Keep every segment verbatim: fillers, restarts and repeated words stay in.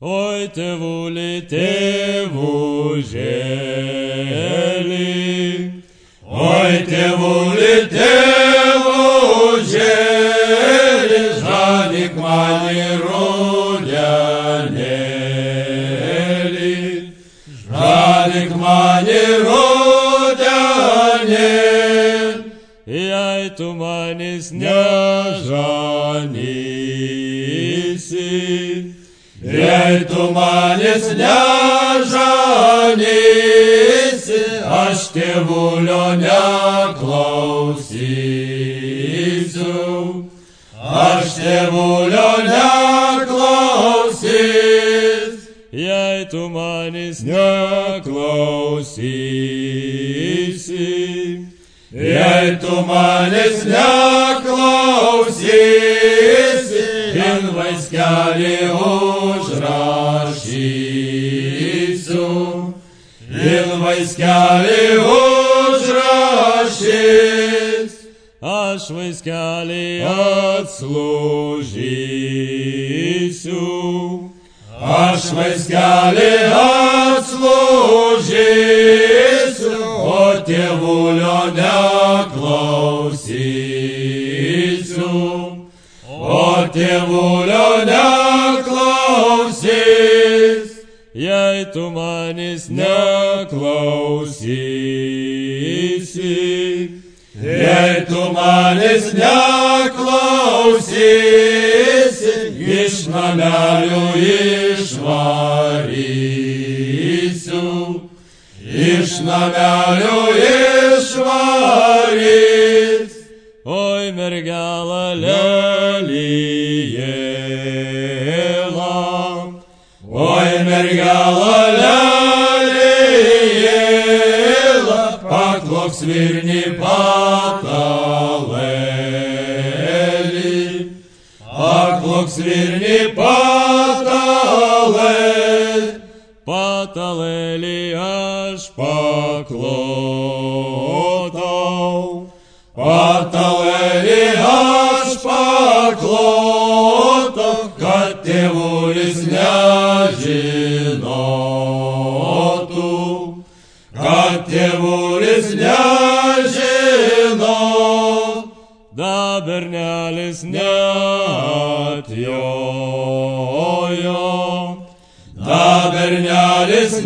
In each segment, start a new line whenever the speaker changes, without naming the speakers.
Oi, tėvuli, tėvužėli, oi, tėvuli, tėvužėli, žadyk mani rudenėlį, žadyk mani rudenėlį, jei tu manis nežanysi. Jei tu manis nežanysi, aš tėvulio neklausysiu, aš tėvulio neklausys. Jei tu manis neklausysi, jei tu manis neklausysi, vien vaiskelį užrašysiu, vien vaiskelį užrašys, aš vaiskelį atslūžysiu, aš vaiskelį atslūžysiu, o tėvulio neklausysiu. O tėvulio neklausys, jei tu manis neklausysi, jei tu manis neklausysi, iš namelių išvarysiu, iš namelių išvarys. Oi, mergela lelijėla, oi, mergela lelijėla, paklok svirnį patalėlį, paklok svirnį patalėlį, patalėlį aš paklotau. Patalėlį aš paklotau, kad tėvulis nežinotų, kad tėvulis nežinotų, da bernelis neatjojo, da bernelis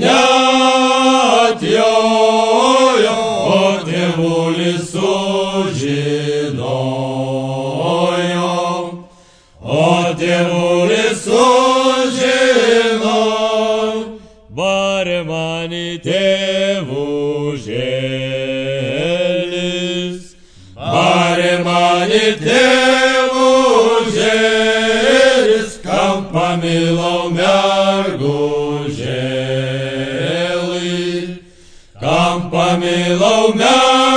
neatjojo, o tėvulis sužinojo, o tėvulis sužinojo, barė mani tėvužėlis, barė mani tėvužėlis, kam pamilau mergužėlį, kam pamilau mergužėlį.